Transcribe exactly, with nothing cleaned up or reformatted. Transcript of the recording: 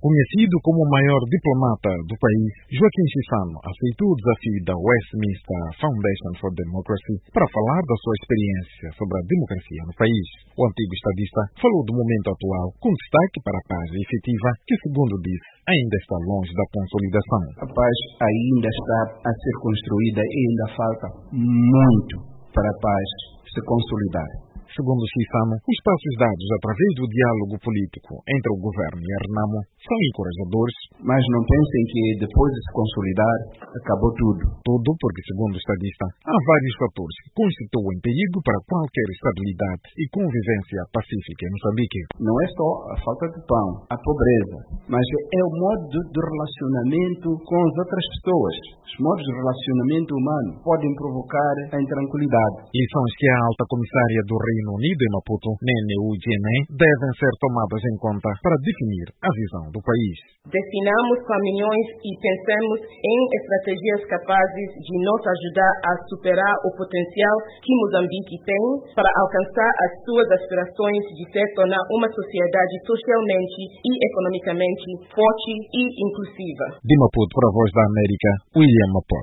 Conhecido como o maior diplomata do país, Joaquim Chissano aceitou o desafio da Westminster Foundation for Democracy para falar da sua experiência sobre a democracia no país. O antigo estadista falou do momento atual, com destaque para a paz efetiva, que, segundo disse, ainda está longe da consolidação. A paz ainda está a ser construída e ainda falta muito para a paz se consolidar. Segundo Chissano, os passos dados através do diálogo político entre o governo e a Renamo são encorajadores. Mas não pensem que depois de se consolidar, acabou tudo. Tudo porque, segundo o estadista, há vários fatores que constituem perigo para qualquer estabilidade e convivência pacífica em Moçambique. Não é só a falta de pão, a pobreza, mas é o modo de relacionamento com as outras pessoas. Os modos de relacionamento humano podem provocar a intranquilidade. Lições que a alta comissária do Reino Unido em Maputo, Nene Ujiene, devem ser tomadas em conta para definir a visão do país. Definamos caminhões e pensemos em estratégias capazes de nos ajudar a superar o potencial que Moçambique tem para alcançar as suas aspirações de se tornar uma sociedade socialmente e economicamente forte e inclusiva. De Maputo para a Voz da América, William Maputo.